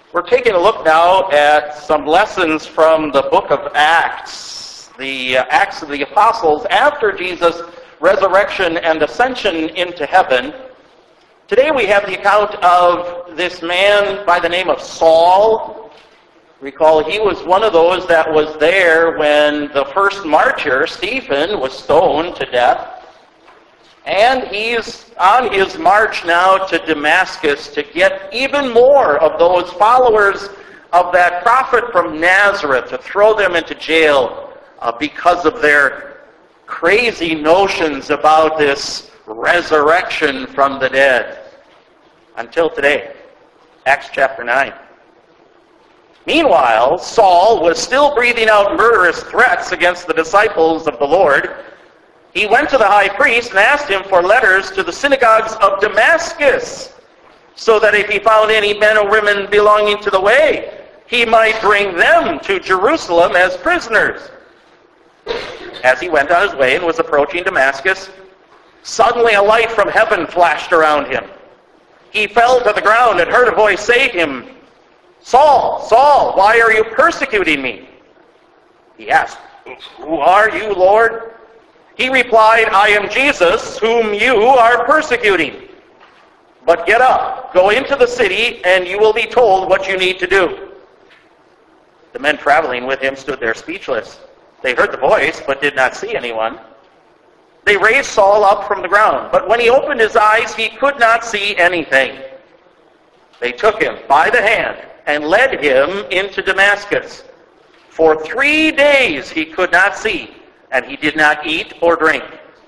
We're taking a look now at some lessons from the book of Acts, the Acts of the Apostles after Jesus' resurrection and ascension into heaven. Today we have the account of this man by the name of Saul. Recall, he was one of those that was there when the first martyr, Stephen, was stoned to death. And he's on his march now to Damascus to get even more of those followers of that prophet from Nazareth, to throw them into jail because of their crazy notions about this resurrection from the dead. Until today, Acts chapter 9. Meanwhile, Saul was still breathing out murderous threats against the disciples of the Lord. He went to the high priest and asked him for letters to the synagogues of Damascus, so that if he found any men or women belonging to the way, he might bring them to Jerusalem as prisoners. As he went on his way and was approaching Damascus, suddenly a light from heaven flashed around him. He fell to the ground and heard a voice say to him, "Saul, Saul, why are you persecuting me?" He asked, "Who are you, Lord?" He replied, "I am Jesus, whom you are persecuting. But get up, go into the city, and you will be told what you need to do." The men traveling with him stood there speechless. They heard the voice, but did not see anyone. They raised Saul up from the ground, but when he opened his eyes, he could not see anything. They took him by the hand and led him into Damascus. For 3 days he could not see, and he did not eat or drink.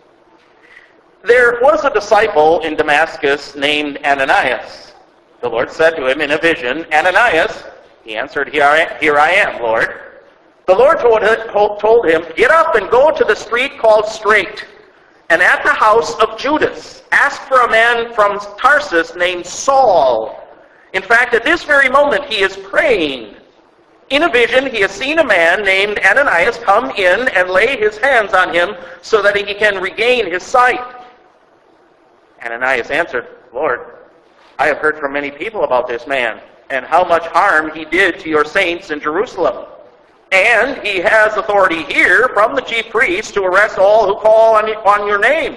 There was a disciple in Damascus named Ananias. The Lord said to him in a vision, "Ananias." He answered, "Here I am, Lord." The Lord told him, "Get up and go to the street called Straight, and at the house of Judas, ask for a man from Tarsus named Saul. In fact, at this very moment he is praying. In a vision, he has seen a man named Ananias come in and lay his hands on him so that he can regain his sight." Ananias answered, "Lord, I have heard from many people about this man and how much harm he did to your saints in Jerusalem. And he has authority here from the chief priests to arrest all who call on your name."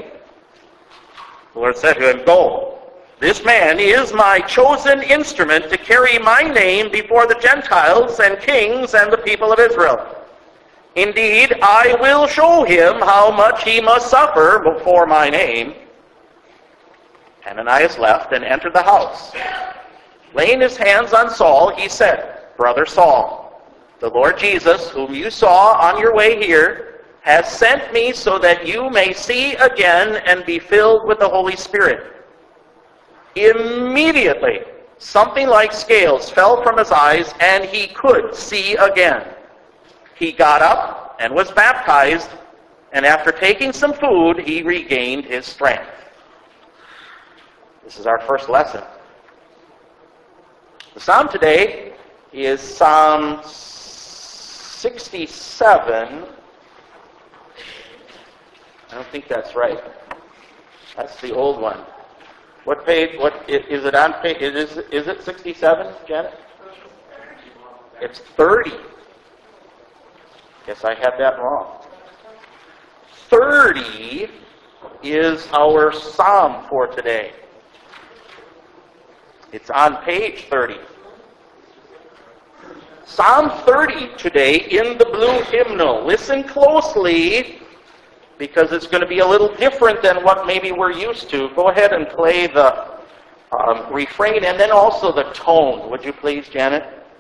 The Lord said to him, "Go. This man is my chosen instrument to carry my name before the Gentiles and kings and the people of Israel. Indeed, I will show him how much he must suffer before my name." Ananias left and entered the house. Laying his hands on Saul, he said, "Brother Saul, the Lord Jesus, whom you saw on your way here, has sent me so that you may see again and be filled with the Holy Spirit." Immediately, something like scales fell from his eyes, and he could see again. He got up and was baptized, and after taking some food, he regained his strength. This is our first lesson. The psalm today is Psalm 67. I don't think that's right. That's the old one. What page? What is it on? Page? Is it 67, Janet? It's 30. Guess I had that wrong. 30 is our psalm for today. It's on page 30. Psalm 30 today in the blue hymnal. Listen closely, because it's going to be a little different than what maybe we're used to. Go ahead and play the refrain and then also the tone. Would you please, Janet?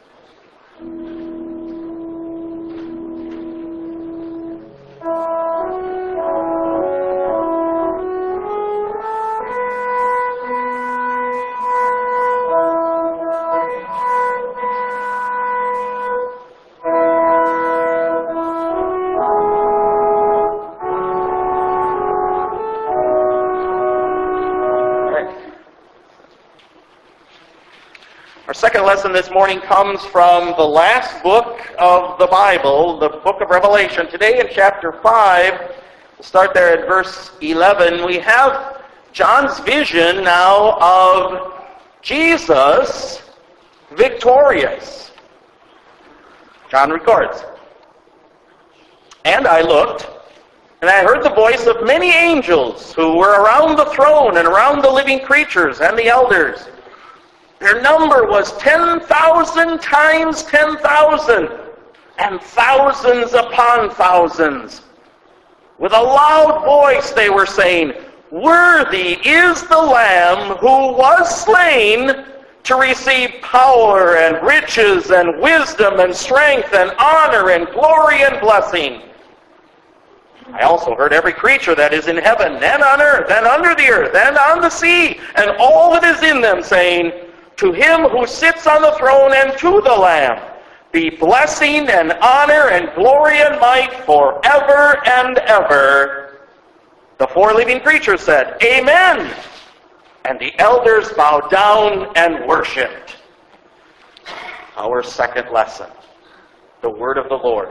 Our second lesson this morning comes from the last book of the Bible, the book of Revelation. Today in chapter 5, we'll start there at verse 11, we have John's vision now of Jesus victorious. John records. And I looked, and I heard the voice of many angels who were around the throne and around the living creatures and the elders. Their number was 10,000 times 10,000, and thousands upon thousands. With a loud voice they were saying, "Worthy is the Lamb who was slain to receive power and riches and wisdom and strength and honor and glory and blessing." I also heard every creature that is in heaven and on earth and under the earth and on the sea and all that is in them saying, "To him who sits on the throne and to the Lamb be blessing and honor and glory and might forever and ever." The four living creatures said, "Amen." And the elders bowed down and worshipped. Our second lesson, the word of the Lord.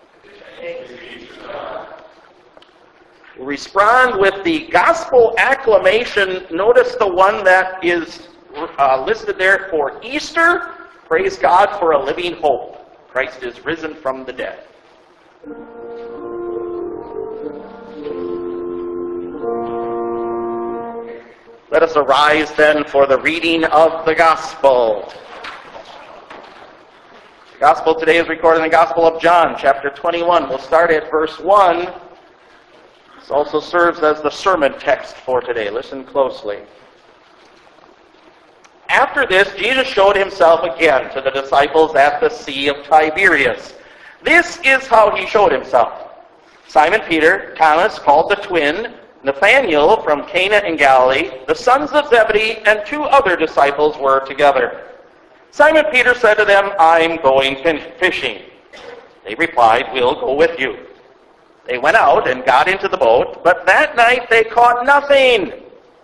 We'll respond with the gospel acclamation. Notice the one that is listed there for Easter. Praise God for a living hope. Christ is risen from the dead. Let us arise then for the reading of the gospel. The gospel today is recorded in the Gospel of John, chapter 21. We'll start at verse 1. This also serves as the sermon text for today. Listen closely. After this, Jesus showed himself again to the disciples at the Sea of Tiberias. This is how he showed himself. Simon Peter, Thomas, called the twin, Nathanael from Cana in Galilee, the sons of Zebedee, and two other disciples were together. Simon Peter said to them, "I'm going fishing." They replied, "We'll go with you." They went out and got into the boat, but that night they caught nothing.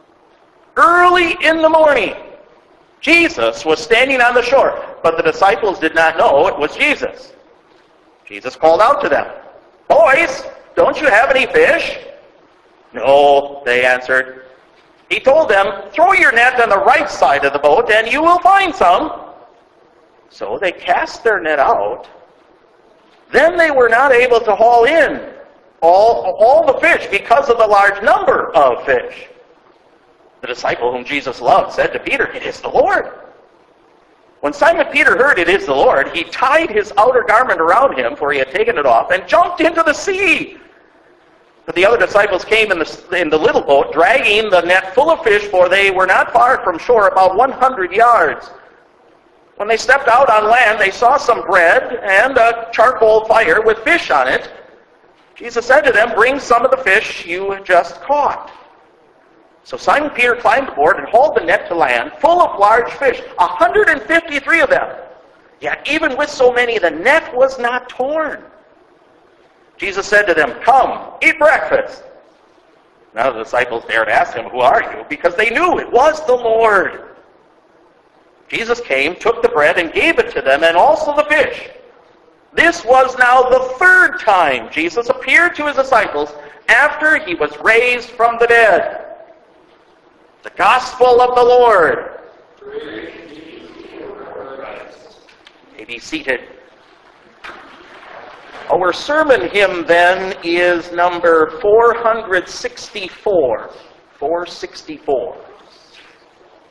Early in the morning, Jesus was standing on the shore, but the disciples did not know it was Jesus. Jesus called out to them, "Boys, don't you have any fish?" "No," they answered. He told them, "Throw your net on the right side of the boat and you will find some." So they cast their net out. Then they were not able to haul in all the fish because of the large number of fish. The disciple whom Jesus loved said to Peter, "It is the Lord." When Simon Peter heard it is the Lord, he tied his outer garment around him, for he had taken it off, and jumped into the sea. But the other disciples came in the little boat, dragging the net full of fish, for they were not far from shore, about 100 yards. When they stepped out on land, they saw some bread and a charcoal fire with fish on it. Jesus said to them, "Bring some of the fish you just caught." So Simon Peter climbed aboard and hauled the net to land, full of large fish, 153 of them. Yet even with so many, the net was not torn. Jesus said to them, "Come, eat breakfast." None of the disciples dared ask him, "Who are you?" because they knew it was the Lord. Jesus came, took the bread, and gave it to them, and also the fish. This was now the third time Jesus appeared to his disciples after he was raised from the dead. The Gospel of the Lord. Praise be to Christ. You may be seated. Our sermon hymn then is number 464. 464.